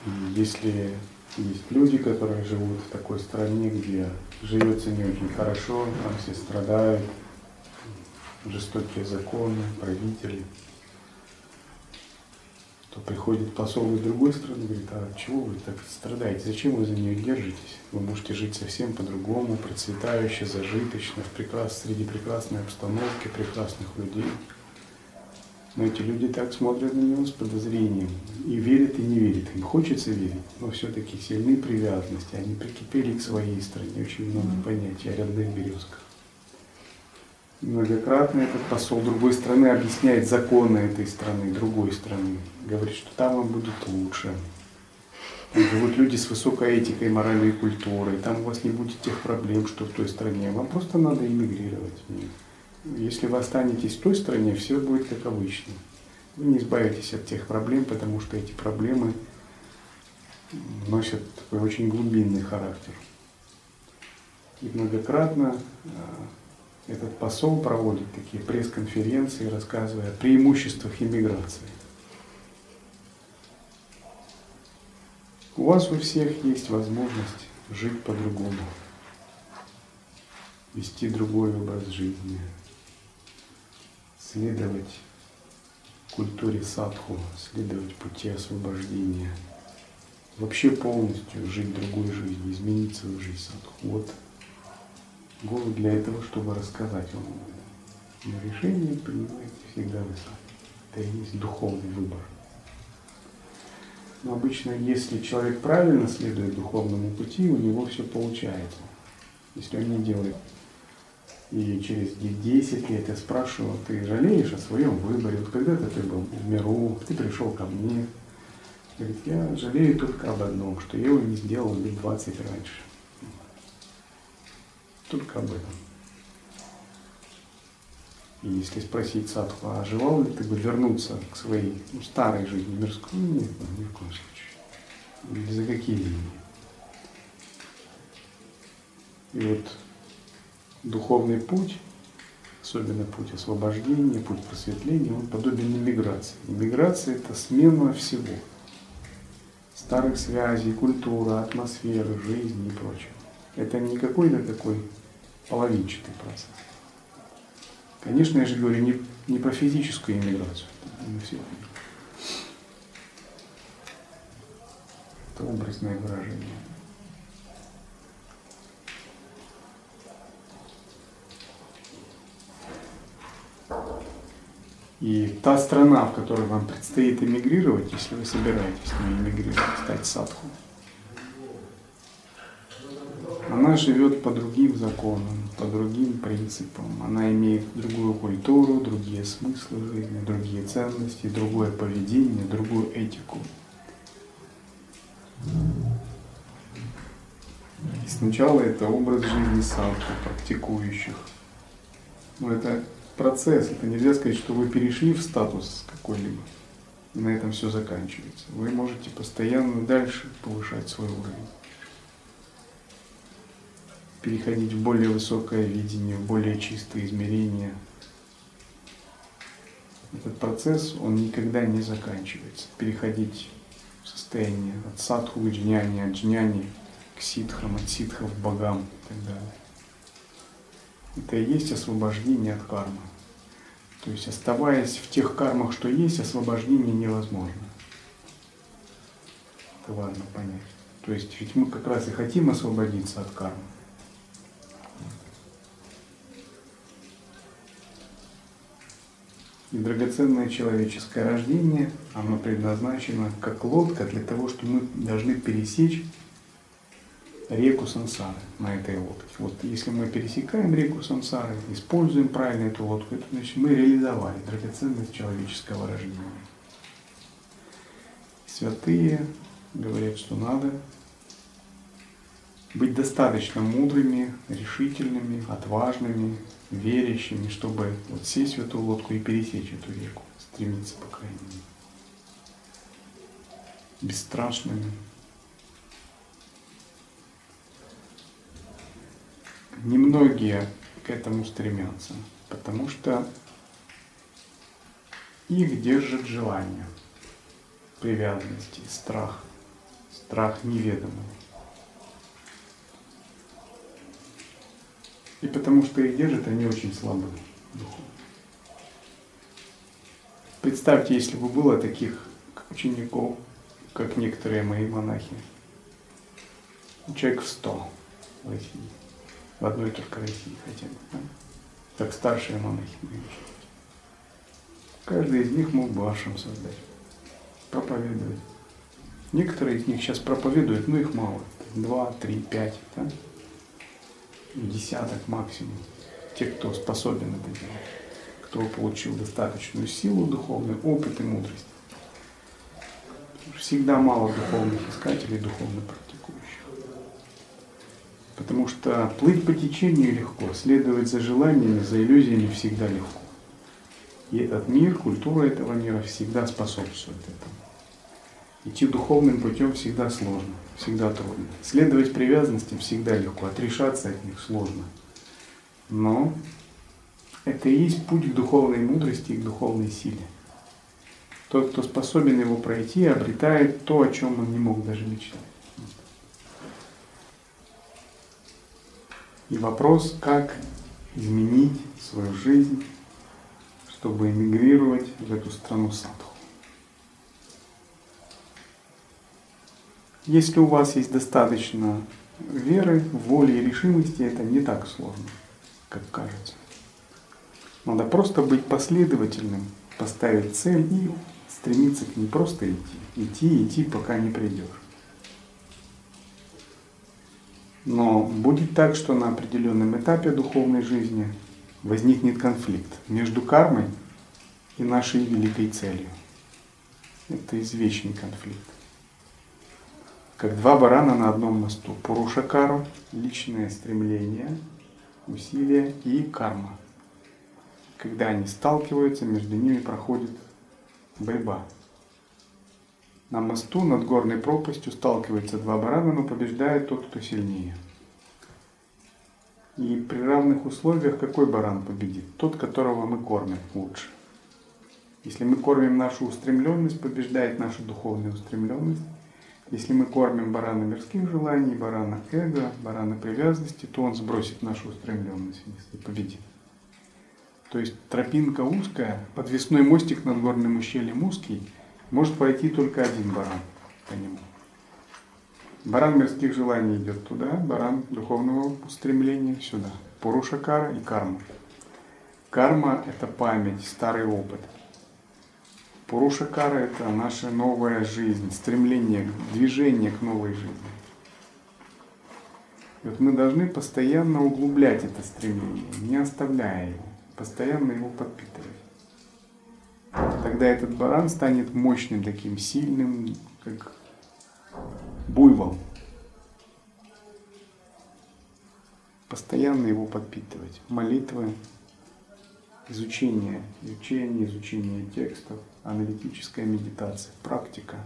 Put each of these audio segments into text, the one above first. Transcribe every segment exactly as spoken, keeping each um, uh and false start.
И если есть люди, которые живут в такой стране, где живется не очень хорошо, там все страдают, жестокие законы, правители, то приходит посол из другой страны и говорит: а чего вы так страдаете, зачем вы за нее держитесь? Вы можете жить совсем по-другому, процветающе, зажиточно, в прекрас... среди прекрасной обстановки, прекрасных людей. Но эти люди так смотрят на него с подозрением. И верят, и не верят. Им хочется верить, но все-таки сильны привязанности. Они прикипели к своей стране. Очень много понятий о родных березках. Многократно этот посол другой страны объясняет законы этой страны, другой страны. Говорит, что там им будет лучше. Там живут люди с высокой этикой, моральной культурой. Там у вас не будет тех проблем, что в той стране. Вам просто надо эмигрировать в нее. Если вы останетесь в той стране, все будет как обычно. Вы не избавитесь от тех проблем, потому что эти проблемы носят такой очень глубинный характер. И многократно этот посол проводит такие пресс-конференции, рассказывая о преимуществах иммиграции. У вас у всех есть возможность жить по-другому, вести другой образ жизни, следовать культуре садху, следовать пути освобождения, вообще полностью жить другой жизнью, изменить свою жизнь садху. Вот Гуру для этого, чтобы рассказать вам об этом. Но решение принимаете всегда вы сами. Это и есть духовный выбор. Но обычно, если человек правильно следует духовному пути, у него все получается. Если он не делает. И через десять лет я спрашиваю: ты жалеешь о своем выборе? Вот когда-то ты был в миру, ты пришел ко мне. Говорит: я жалею только об одном, что я его не сделал лет двадцать раньше. Только об этом. И если спросить садху: а желал ли ты бы вернуться к своей ну, старой жизни, мирской? Ну, нет, ни в коем случае. Или за какие деньги? И вот духовный путь, особенно путь освобождения, путь просветления, он подобен иммиграции. Иммиграция – это смена всего. Старых связей, культуры, атмосферы, жизни и прочего. Это не какой-то такой половинчатый процесс. Конечно, я же говорю не, не про физическую иммиграцию. Это, все. Это образное выражение. И та страна, в которой вам предстоит эмигрировать, если вы собираетесь на эмигрировать, стать садху, она живет по другим законам, по другим принципам. Она имеет другую культуру, другие смыслы жизни, другие ценности, другое поведение, другую этику. И сначала это образ жизни садху, практикующих. Но это процесс, это нельзя сказать, что вы перешли в статус какой-либо, и на этом все заканчивается. Вы можете постоянно дальше повышать свой уровень, переходить в более высокое видение, в более чистые измерения. Этот процесс, он никогда не заканчивается. Переходить в состояние от садху к джняни, от джняни к ситхам, от ситхов к богам и так далее. Это и есть освобождение от кармы. То есть, оставаясь в тех кармах, что есть, освобождение невозможно. Это важно понять. То есть, ведь мы как раз и хотим освободиться от кармы. И драгоценное человеческое рождение, оно предназначено как лодка для того, что мы должны пересечь реку сансары на этой лодке. Вот если мы пересекаем реку сансары, используем правильно эту лодку, это значит, мы реализовали драгоценность человеческого рождения. Святые говорят, что надо быть достаточно мудрыми, решительными, отважными, верящими, чтобы вот сесть в эту лодку и пересечь эту реку, стремиться, по крайней мере, бесстрашными. Немногие к этому стремятся, потому что их держит желание, привязанности, страх. страх неведомого. И потому что их держат, они очень слабы духовно. Представьте, если бы было таких учеников, как некоторые мои монахи. Человек в сто в России. В одной только России хотя бы. Да? Как старшие монахи. Каждый из них мог бы ашрам создать. Проповедовать. Некоторые из них сейчас проповедуют, но их мало. Два, три, пять. Да? Десяток максимум. Те, кто способен это делать. Кто получил достаточную силу духовную, опыт и мудрость. Всегда мало духовных искателей, духовно практикующих. Потому что плыть по течению легко, следовать за желаниями, за иллюзиями всегда легко. И этот мир, культура этого мира всегда способствует этому. Идти духовным путем всегда сложно, всегда трудно. Следовать привязанностям всегда легко, отрешаться от них сложно. Но это и есть путь к духовной мудрости и к духовной силе. Тот, кто способен его пройти, обретает то, о чем он не мог даже мечтать. И вопрос, как изменить свою жизнь, чтобы эмигрировать в эту страну садху. Если у вас есть достаточно веры, воли и решимости, это не так сложно, как кажется. Надо просто быть последовательным, поставить цель и стремиться к ней, просто идти. Идти, идти, пока не придешь. Но будет так, что на определенном этапе духовной жизни возникнет конфликт между кармой и нашей великой целью. Это извечный конфликт. Как два барана на одном мосту. Пуруша-карма, личное стремление, усилия и карма. Когда они сталкиваются, между ними проходит борьба. На мосту над горной пропастью сталкиваются два барана, но побеждает тот, кто сильнее. И при равных условиях какой баран победит? Тот, которого мы кормим лучше. Если мы кормим нашу устремленность, побеждает наша духовная устремленность. Если мы кормим барана мирских желаний, барана эго, барана привязанности, то он сбросит нашу устремленность и победит. То есть тропинка узкая, подвесной мостик над горным ущельем узкий, может пройти только один баран по нему. Баран мирских желаний идет туда, баран духовного устремления сюда. Пуруша-кара и карма. Карма – это память, старый опыт. Пуруша-кара – это наша новая жизнь, стремление, движение к новой жизни. И вот мы должны постоянно углублять это стремление, не оставляя его, постоянно его подпитывать. Тогда этот баран станет мощным, таким сильным, как буйвол. Постоянно его подпитывать. Молитвы, изучение, изучение, изучение текстов, аналитическая медитация, практика.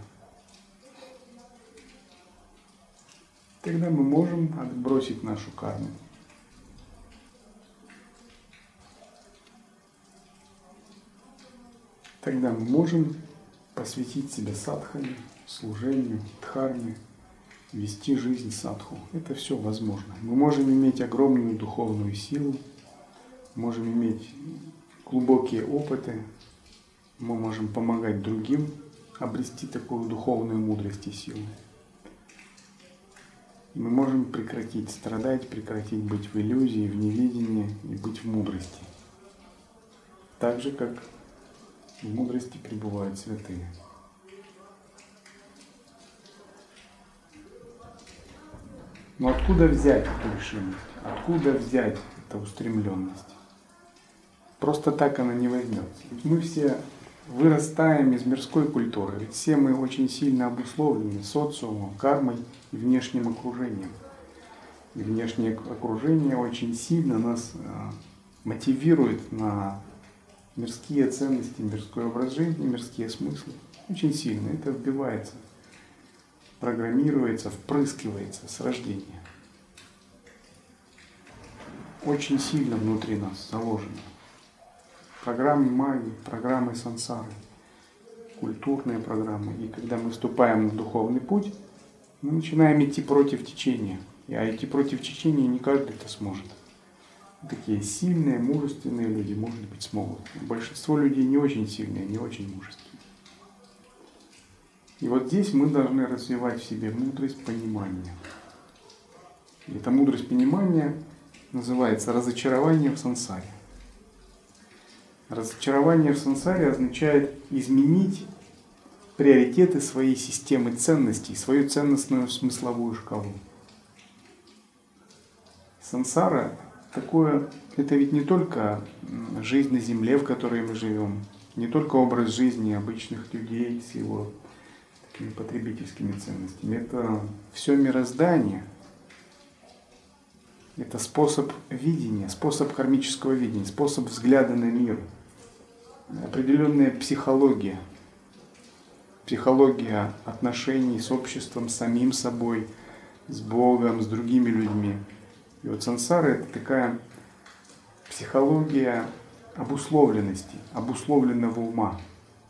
Тогда мы можем отбросить нашу карму. Тогда мы можем посвятить себя садхане, служению, дхарме, вести жизнь садху. Это все возможно. Мы можем иметь огромную духовную силу, можем иметь глубокие опыты, мы можем помогать другим обрести такую духовную мудрость и силу. И мы можем прекратить страдать, прекратить быть в иллюзии, в невидении и быть в мудрости. Так же, как в мудрости пребывают святые. Но откуда взять эту решимость? Откуда взять эту устремленность? Просто так она не возьмется. Мы все вырастаем из мирской культуры. Ведь все мы очень сильно обусловлены социумом, кармой и внешним окружением. И внешнее окружение очень сильно нас мотивирует на мирские ценности, мирской образ жизни, мирские смыслы. Очень сильно это вбивается, программируется, впрыскивается с рождения. Очень сильно внутри нас заложено. Программы магии, программы сансары, культурные программы. И когда мы вступаем на духовный путь, Мы начинаем идти против течения. А идти против течения не каждый это сможет. Такие сильные, мужественные люди, может быть, смогут. Большинство людей не очень сильные, не очень мужественные. И вот здесь мы должны развивать в себе мудрость понимания. И эта мудрость понимания называется разочарование в сансаре. Разочарование в сансаре означает изменить приоритеты своей системы ценностей, свою ценностную смысловую шкалу. Сансара такое, это ведь не только жизнь на земле, в которой мы живем, не только образ жизни обычных людей с его такими потребительскими ценностями. Это все мироздание. Это способ видения, способ кармического видения, способ взгляда на мир. Определенная психология. Психология отношений с обществом, с самим собой, с Богом, с другими людьми. И вот сансара — это такая психология обусловленности, обусловленного ума.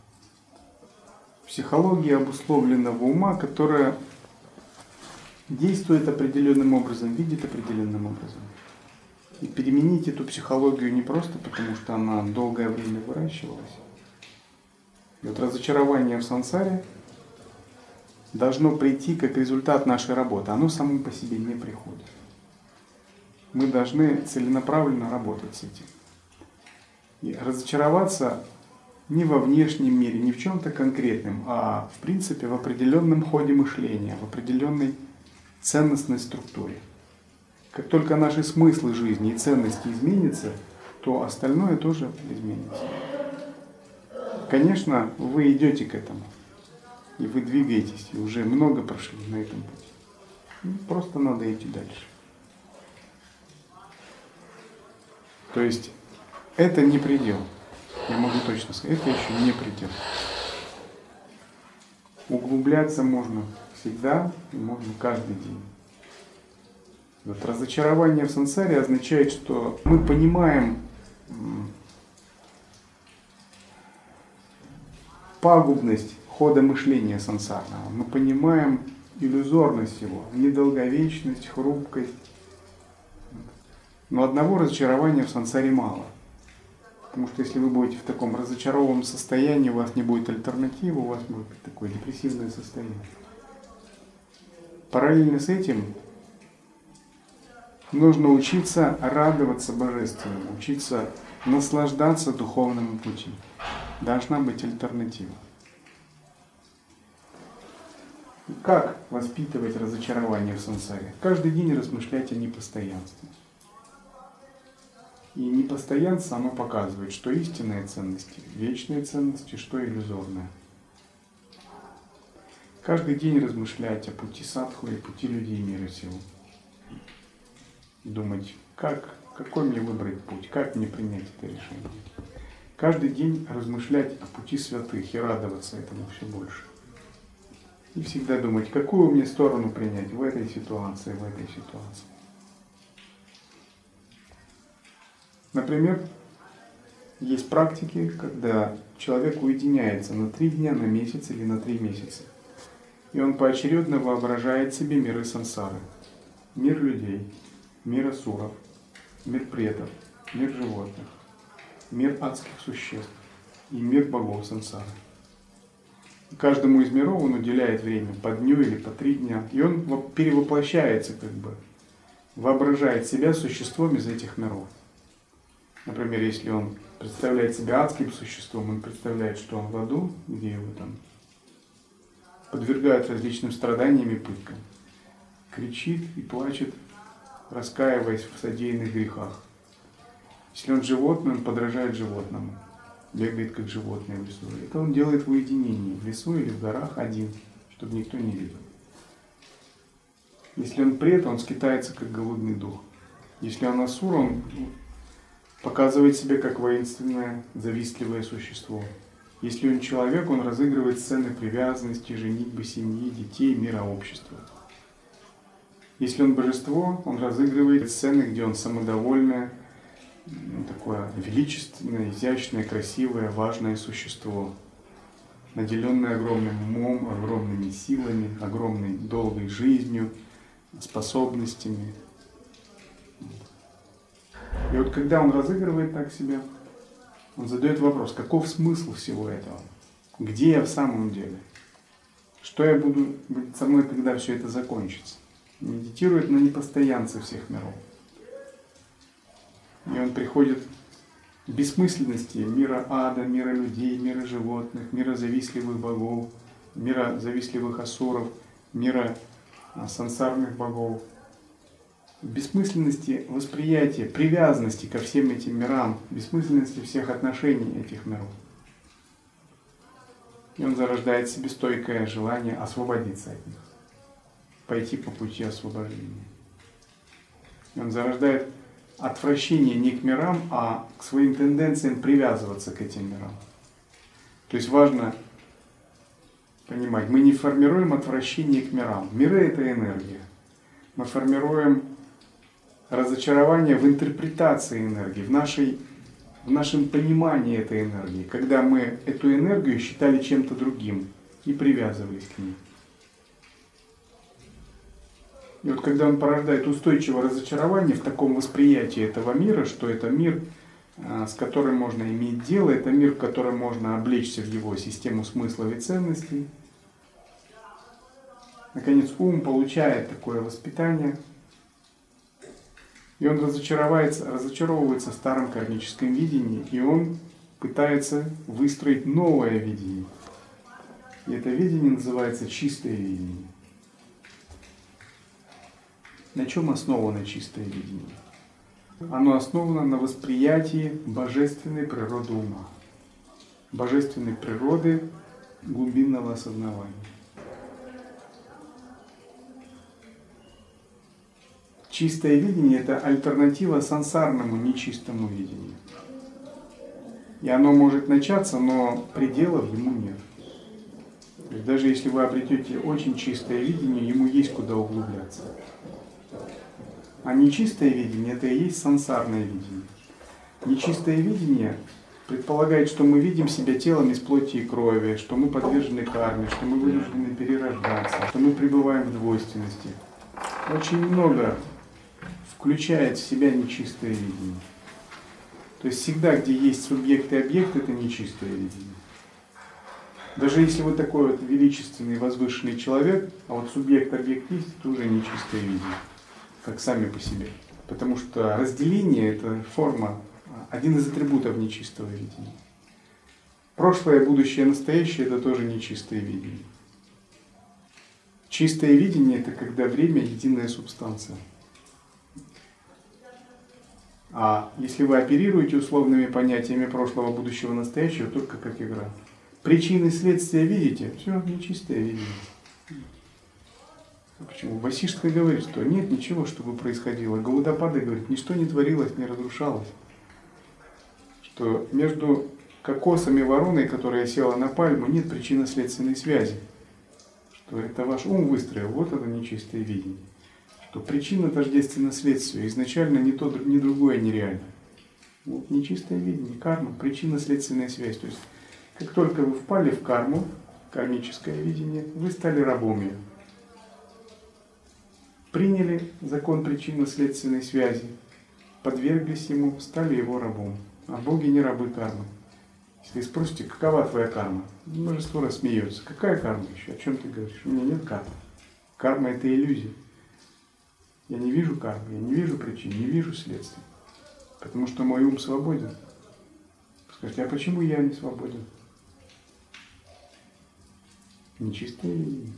Психология обусловленного ума, которая действует определенным образом, видит определенным образом. И переменить эту психологию не просто потому, что она долгое время выращивалась. И вот разочарование в сансаре должно прийти как результат нашей работы. Оно само по себе не приходит. Мы должны целенаправленно работать с этим. И разочароваться не во внешнем мире, не в чем-то конкретном, а в принципе в определенном ходе мышления, в определенной ценностной структуре. Как только наши смыслы жизни и ценности изменятся, то остальное тоже изменится. Конечно, вы идете к этому, и вы двигаетесь, и уже много прошли на этом пути. Просто надо идти дальше. То есть это не предел. Я могу точно сказать, это еще не предел. Углубляться можно всегда и можно каждый день. Вот разочарование в сансаре означает, что мы понимаем пагубность хода мышления сансарного. Мы понимаем иллюзорность его, недолговечность, хрупкость. Но одного разочарования в сансаре мало. Потому что если вы будете в таком разочарованном состоянии, у вас не будет альтернативы, у вас будет такое депрессивное состояние. Параллельно с этим нужно учиться радоваться божественному, учиться наслаждаться духовному пути. Должна быть альтернатива. Как воспитывать разочарование в сансаре? Каждый день размышлять о непостоянстве. И непостоянство, оно показывает, что истинные ценности, вечные ценности, что иллюзорное. Каждый день размышлять о пути садху и пути людей мира сего. Думать, как, какой мне выбрать путь, как мне принять это решение. Каждый день размышлять о пути святых и радоваться этому все больше. И всегда думать, какую мне сторону принять в этой ситуации, в этой ситуации. Например, есть практики, когда человек уединяется на три дня, на месяц или на три месяца. И он поочередно воображает себе миры сансары. Мир людей, мир асуров, мир претов, мир животных, мир адских существ и мир богов сансары. И каждому из миров он уделяет время по дню или по три дня. И он перевоплощается, как бы, воображает себя существом из этих миров. Например, если он представляет себя адским существом, он представляет, что он в аду, где его там подвергают различным страданиям и пыткам. Кричит и плачет, раскаиваясь в содеянных грехах. Если он животное, он подражает животному, бегает как животное в лесу. Это он делает в уединении, в лесу или в горах один, чтобы никто не видел. Если он прет, он скитается как голодный дух. Если он асур, он показывает себя как воинственное, завистливое существо. Если он человек, он разыгрывает сцены привязанности, женитьбы, семьи, детей, мира, общества. Если он божество, он разыгрывает сцены, где он самодовольное, такое величественное, изящное, красивое, важное существо. наделенные огромным умом, огромными силами, огромной долгой жизнью, способностями. И вот когда он разыгрывает так себя, он задает вопрос, каков смысл всего этого? Где я в самом деле? Что я буду будет со мной, когда все это закончится? Медитирует на непостоянце всех миров. И он приходит к бессмысленности мира ада, мира людей, мира животных, мира завистливых богов, мира завистливых асуров, мира сансарных богов. Бессмысленности восприятия, привязанности ко всем этим мирам, бессмысленности всех отношений этих миров. И он зарождает в себе стойкое желание освободиться от них, пойти по пути освобождения. И он зарождает отвращение не к мирам, а к своим тенденциям привязываться к этим мирам. То есть важно понимать, мы не формируем отвращение к мирам. Миры — это энергия. Мы формируем разочарование в интерпретации энергии, в, нашей, в нашем понимании этой энергии, когда мы эту энергию считали чем-то другим и привязывались к ней. И вот когда он порождает устойчивое разочарование в таком восприятии этого мира, что это мир, с которым можно иметь дело, это мир, в котором можно облечься в его систему смыслов и ценностей, наконец ум получает такое воспитание, и он разочаровывается, разочаровывается в старом кармическом видении, и он пытается выстроить новое видение. И это видение называется чистое видение. На чем основано чистое видение? Оно основано на восприятии божественной природы ума, божественной природы глубинного осознавания. Чистое видение – это альтернатива сансарному нечистому видению. И оно может начаться, но пределов ему нет. То есть даже если вы обретете очень чистое видение, ему есть куда углубляться. А нечистое видение – это и есть сансарное видение. Нечистое видение предполагает, что мы видим себя телом из плоти и крови, что мы подвержены карме, что мы вынуждены перерождаться, что мы пребываем в двойственности. Очень много включает в себя нечистое видение. То есть всегда, где есть субъект и объект, это нечистое видение. Даже если вы такой вот величественный, возвышенный человек, а вот субъект, объект есть, это уже нечистое видение, как сами по себе. Потому что разделение – это форма, один из атрибутов нечистого видения. Прошлое, будущее, настоящее – это тоже нечистое видение. Чистое видение – это когда время – единая субстанция. А если вы оперируете условными понятиями прошлого, будущего, настоящего, только как игра. Причины и следствия видите, все, нечистое видение. Почему? Васиштха говорит, что нет ничего, чтобы происходило. Гаудапада говорит, ничто не творилось, не разрушалось. Что между кокосом и вороной, которая села на пальму, нет причинно-следственной связи. Что это ваш ум выстроил, вот это нечистое видение. Что причина тождественна следствию, изначально ни то, ни другое нереально. Вот нечистое видение, карма, причинно-следственная связь. То есть, как только вы впали в карму, кармическое видение, вы стали рабом ее. Приняли закон причинно-следственной связи, подверглись ему, стали его рабом. А боги не рабы кармы. Если вы спросите, какова твоя карма? Множество раз смеется. Какая карма еще? О чем ты говоришь? У меня нет кармы. Карма – это иллюзия. Я не вижу кармы, я не вижу причин, не вижу следствий. Потому что мой ум свободен. Скажите, а почему я не свободен? Нечистое видение.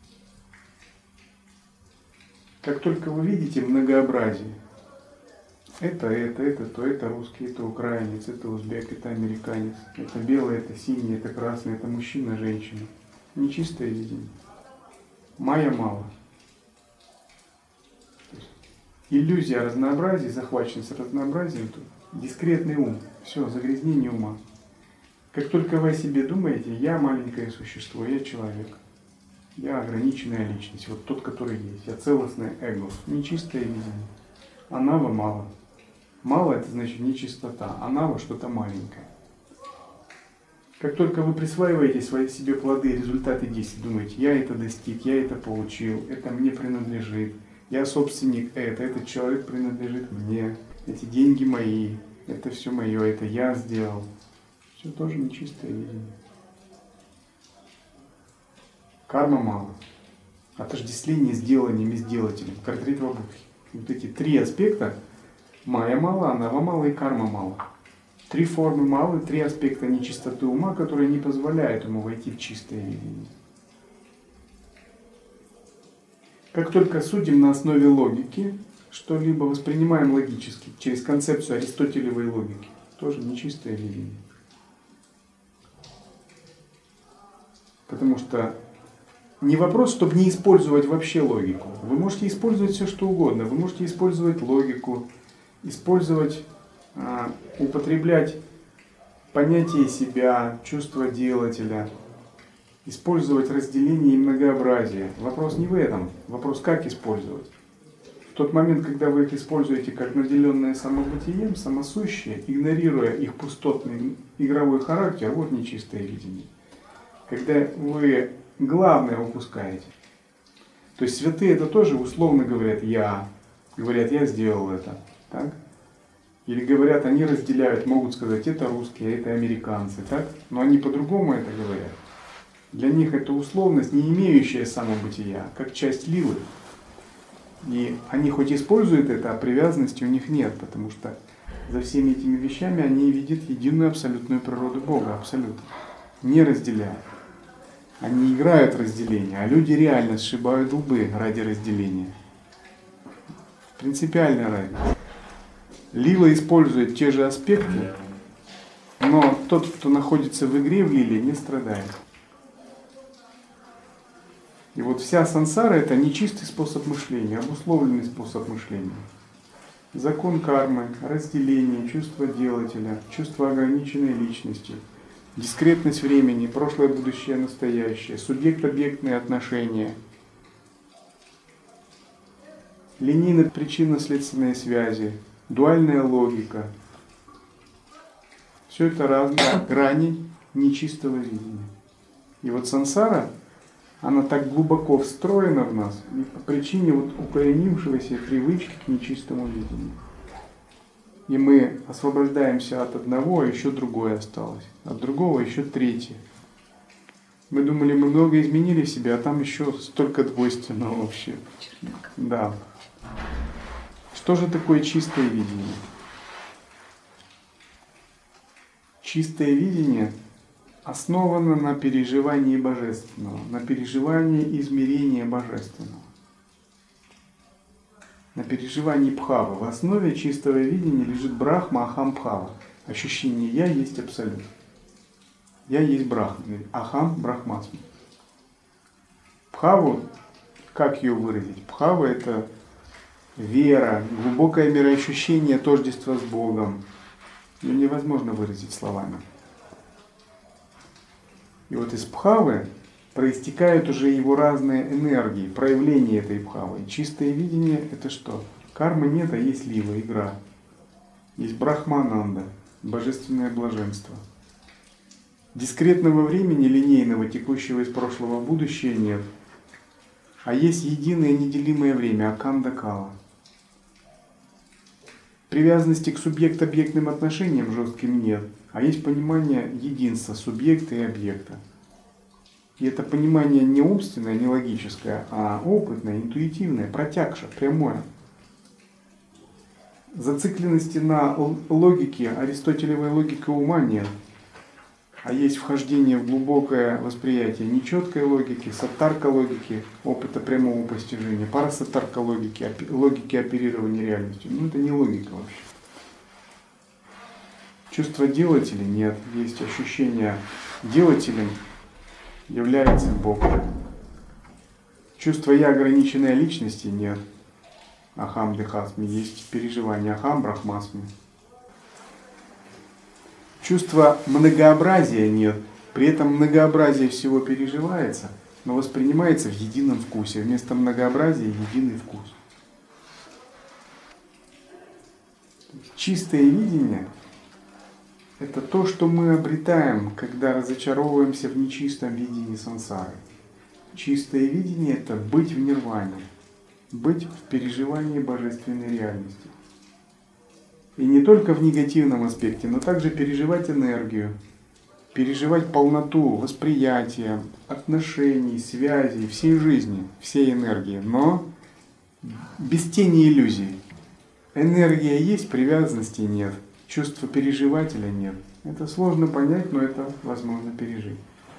Как только вы видите многообразие, это, это, это, то это русский, это украинец, это узбек, это американец, это белый, это синий, это красный, это мужчина, женщина. Нечистое видение. Майя мало. Иллюзия разнообразия, захваченность разнообразием, тут дискретный ум, все, загрязнение ума. Как только вы о себе думаете, я маленькое существо, я человек, я ограниченная личность, вот тот, который есть, я целостное эго, нечистое видение. Анава мало. Мало – это значит нечистота, анава – что-то маленькое. Как только вы присваиваете свои себе плоды, результаты действий, думаете, я это достиг, я это получил, это мне принадлежит, я собственник это, этот человек принадлежит мне, эти деньги мои, это все мое, это я сделал. Все тоже нечистое видение. Карма мало. Отождествление с деланием и с делателем. Картритва будхи. Вот эти три аспекта. Майя мало, анава мало и карма мало. Три формы мало, три аспекта нечистоты ума, которые не позволяют ему войти в чистое видение. Как только судим на основе логики, что-либо воспринимаем логически, через концепцию аристотелевой логики, тоже нечистое видение. Потому что не вопрос, чтобы не использовать вообще логику. Вы можете использовать все, что угодно. Вы можете использовать логику, использовать, а, употреблять понятие себя, чувство делателя, использовать разделение и многообразие. Вопрос не в этом. Вопрос, как использовать. В тот момент, когда вы их используете как наделенное самобытием, самосущие, игнорируя их пустотный игровой характер, вот нечистое видение. Когда вы главное упускаете. То есть святые это тоже условно говорят «я», говорят «я сделал это». Так? Или говорят, они разделяют, могут сказать «это русские, это американцы». Так? Но они по-другому это говорят. Для них это условность, не имеющая самобытия, как часть лилы. И они хоть используют это, а привязанности у них нет, потому что за всеми этими вещами они видят единую абсолютную природу Бога, абсолютно, не разделяя. Они играют разделение, а люди реально сшибают лбы ради разделения. Принципиальная разница. Лила использует те же аспекты, но тот, кто находится в игре в лиле, не страдает. И вот вся сансара — это нечистый способ мышления, обусловленный способ мышления. Закон кармы, разделение, чувство делателя, чувство ограниченной личности, дискретность времени, прошлое, будущее, настоящее, субъект-объектные отношения, линейно-причинно-следственные связи, дуальная логика. Все это разные грани нечистого видения. И вот сансара, она так глубоко встроена в нас по причине вот укоренившегося привычки к нечистому видению. И мы освобождаемся от одного, а еще другое осталось. От другого еще третье. Мы думали, мы много изменили в себе, а там еще столько двойственного вообще. Да. Что же такое чистое видение? Чистое видение основано на переживании божественного, на переживании измерения божественного. На переживании бхавы. В основе чистого видения лежит брахма ахам бхава. Ощущение «я есть абсолют». Я есть брахма. Ахам брахмасми. Бхаву, как ее выразить? Бхава — это вера, глубокое мироощущение тождества с Богом. Ее невозможно выразить словами. И вот из бхавы проистекают уже его разные энергии, проявления этой бхавы. И чистое видение — это что? Кармы нет, а есть лила, игра. Есть брахмананда, божественное блаженство. Дискретного времени, линейного, текущего из прошлого в будущее, нет. А есть единое неделимое время, аканда кала. Привязанности к субъект-объектным отношениям жестким нет. А есть понимание единства субъекта и объекта. И это понимание не умственное, не логическое, а опытное, интуитивное, протягша, прямое. Зацикленности на логике, аристотелевой логике ума нет. А есть вхождение в глубокое восприятие нечеткой логики, саттарка логики, опыта прямого постижения, парасаттарка логики, логики оперирования реальностью. Ну это не логика вообще. Чувство делателя нет. Есть ощущение делателем является Бог. Чувство «я» ограниченной личности нет. Ахам дехасми. Есть переживание ахам брахмасми. Чувства многообразия нет. При этом многообразие всего переживается, но воспринимается в едином вкусе. Вместо многообразия единый вкус. Чистое видение это то, что мы обретаем, когда разочаровываемся в нечистом видении сансары. Чистое видение – это быть в нирване, быть в переживании божественной реальности. И не только в негативном аспекте, но также переживать энергию, переживать полноту восприятия, отношений, связей, всей жизни, всей энергии, но без тени иллюзий. Энергия есть, привязанности нет, чувства переживателя нет. Это сложно понять, но это возможно пережить.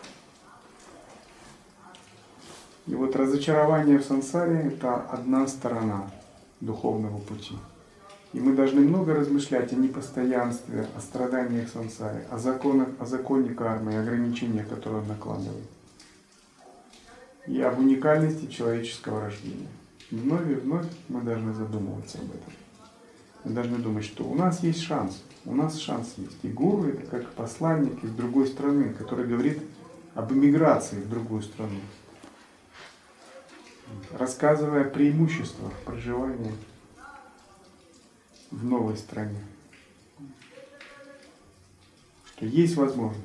И вот разочарование в сансаре – это одна сторона духовного пути. И мы должны много размышлять о непостоянстве, о страданиях в сансаре, о законах, о законе кармы и ограничениях, которые он накладывает. И об уникальности человеческого рождения. Вновь и вновь мы должны задумываться об этом. Мы должны думать, что у нас есть шанс. У нас шанс есть. И гуру – это как посланник из другой страны, который говорит об эмиграции в другую страну, рассказывая о преимуществах проживания в новой стране. Что есть возможность.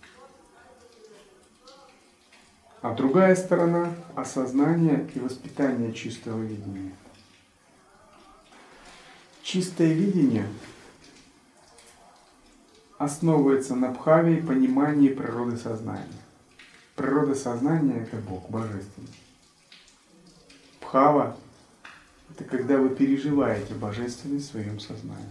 А другая сторона – осознание и воспитание чистого видения. Чистое видение основывается на бхаве и понимании природы сознания. Природа сознания – это Бог, Божественный. Бхава – это когда вы переживаете Божественность в своем сознании.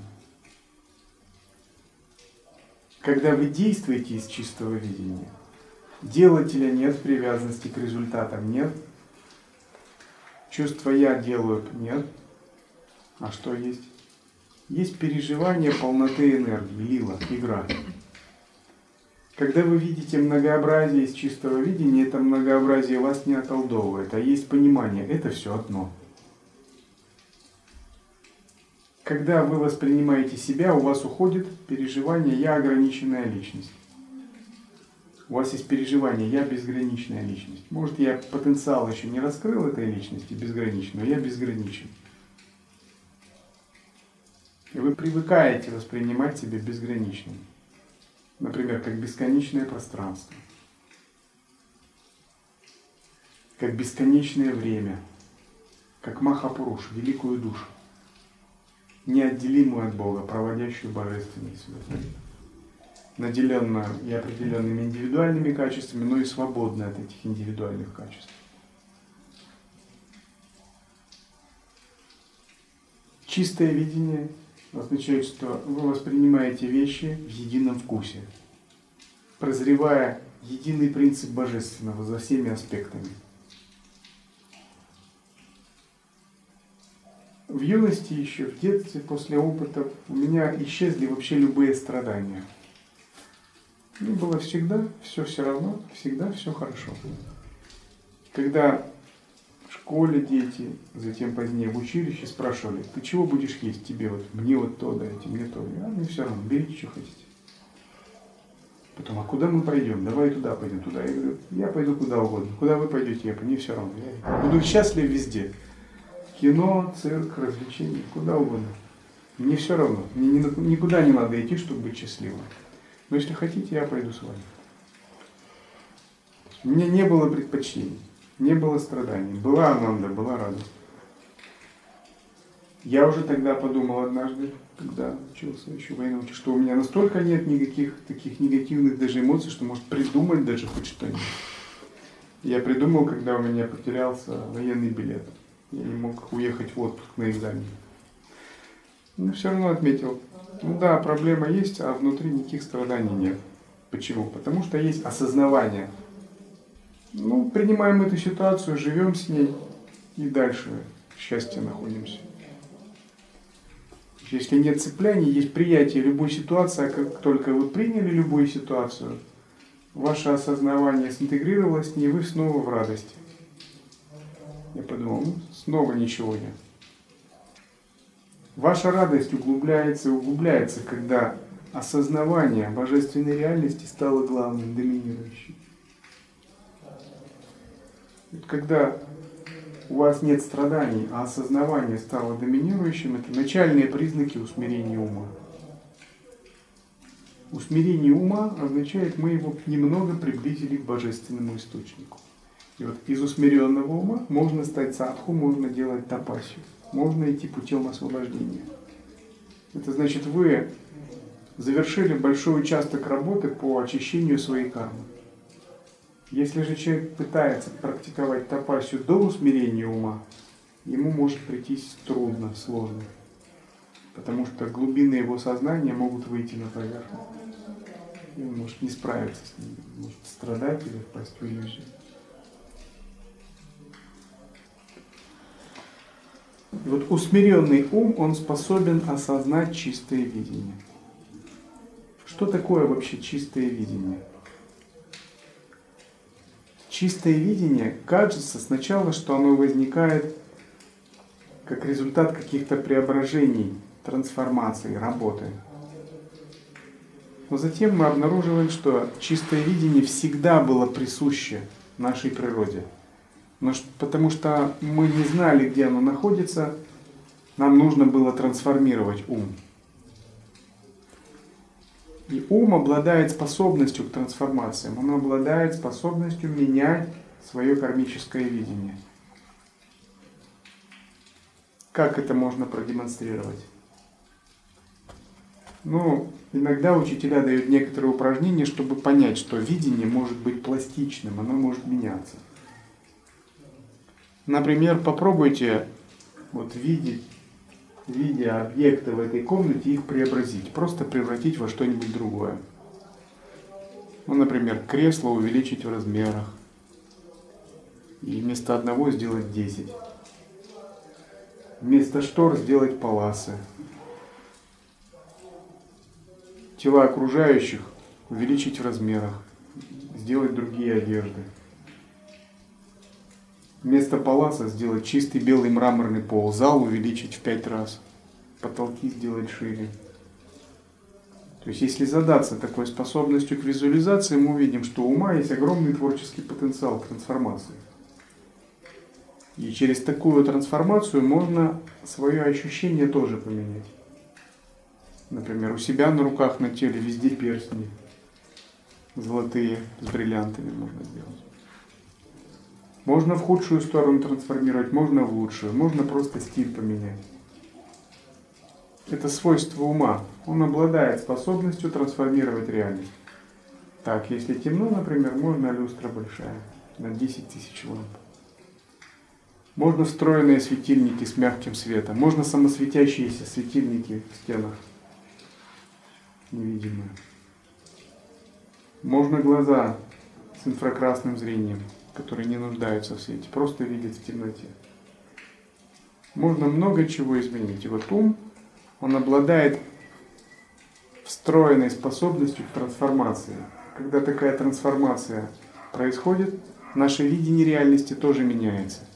Когда вы действуете из чистого видения, делателя нет, привязанности к результатам нет, чувства «я делаю» нет, а что есть? Есть переживание полноты энергии, лила, игра. Когда вы видите многообразие из чистого видения, это многообразие вас не околдовывает, а есть понимание, это все одно. Когда вы воспринимаете себя, у вас уходит переживание «я ограниченная личность». У вас есть переживание «я безграничная личность». Может, я потенциал еще не раскрыл этой личности безграничной, но я безграничен. И вы привыкаете воспринимать себя безграничным. Например, как бесконечное пространство, как бесконечное время, как Махапуруш, великую душу, неотделимую от Бога, проводящую божественный свет, наделенную и определенными индивидуальными качествами, но и свободную от этих индивидуальных качеств. Чистое видение означает, что вы воспринимаете вещи в едином вкусе, прозревая единый принцип божественного за всеми аспектами. В юности еще, в детстве, после опытов, у меня исчезли вообще любые страдания. Мне было всегда все все равно, всегда все хорошо. Когда в школе дети, затем позднее в училище спрашивали, ты чего будешь есть, тебе вот, мне вот то дайте, мне то. А мне все равно, берите, что хотите. Потом, а куда мы пойдем? Давай туда пойдем, туда. Я говорю, я пойду куда угодно. Куда вы пойдете, я мне все равно. Я буду счастлив везде. Кино, цирк, развлечения, куда угодно. Мне все равно. Мне никуда не надо идти, чтобы быть счастливым. Но если хотите, я пойду с вами. У меня не было предпочтений, не было страданий. Была ананда, была радость. Я уже тогда подумал однажды, когда учился еще в военном училище, что у меня настолько нет никаких таких негативных даже эмоций, что может придумать даже хоть что-нибудь. Я придумал, когда у меня потерялся военный билет. Я не мог уехать в отпуск на экзамен. Но все равно отметил, ну да, проблема есть, а внутри никаких страданий нет. Почему? Потому что есть осознавание. Ну, принимаем эту ситуацию, живем с ней и дальше в счастье находимся. Если нет цепляний, есть приятие любой ситуации, а как только вы приняли любую ситуацию, ваше осознавание синтегрировалось с ней, вы снова в радости. Я подумал, ну, снова ничего нет. Ваша радость углубляется и углубляется, когда осознавание божественной реальности стало главным, доминирующим. Когда у вас нет страданий, а осознавание стало доминирующим, это начальные признаки усмирения ума. Усмирение ума означает, мы его немного приблизили к божественному источнику. И вот из усмиренного ума можно стать садху, можно делать тапасию, можно идти путем освобождения. Это значит, вы завершили большой участок работы по очищению своей кармы. Если же человек пытается практиковать тапасию до усмирения ума, ему может прийтись трудно, сложно. Потому что глубины его сознания могут выйти на поверхность. И он может не справиться с ним, может страдать или впасть в иллюзию. И вот усмиренный ум, он способен осознать чистое видение. Что такое вообще чистое видение? Чистое видение, кажется сначала, что оно возникает как результат каких-то преображений, трансформации, работы. Но затем мы обнаруживаем, что чистое видение всегда было присуще нашей природе. Но потому что мы не знали, где оно находится, нам нужно было трансформировать ум. И ум обладает способностью к трансформациям, он обладает способностью менять свое кармическое видение. Как это можно продемонстрировать? Ну, иногда учителя дают некоторые упражнения, чтобы понять, что видение может быть пластичным, оно может меняться. Например, попробуйте вот видеть, видя объекты в этой комнате, их преобразить, просто превратить во что-нибудь другое. Ну, например, кресло увеличить в размерах и вместо одного сделать десять. Вместо штор сделать паласы. Тела окружающих увеличить в размерах, сделать другие одежды. Вместо паласа сделать чистый белый мраморный пол, зал увеличить в пять раз, потолки сделать шире. То есть, если задаться такой способностью к визуализации, мы увидим, что у ума есть огромный творческий потенциал трансформации. И через такую трансформацию можно свое ощущение тоже поменять. Например, у себя на руках, на теле везде перстни золотые с бриллиантами можно сделать. Можно в худшую сторону трансформировать, можно в лучшую, можно просто стиль поменять. Это свойство ума. Он обладает способностью трансформировать реальность. Так, если темно, например, можно люстра большая, на десять тысяч ламп. Можно встроенные светильники с мягким светом, можно самосветящиеся светильники в стенах, невидимые. Можно глаза с инфракрасным зрением, которые не нуждаются в свете, просто видят в темноте. Можно много чего изменить. И вот ум, он обладает встроенной способностью к трансформации. Когда такая трансформация происходит, наше видение реальности тоже меняется.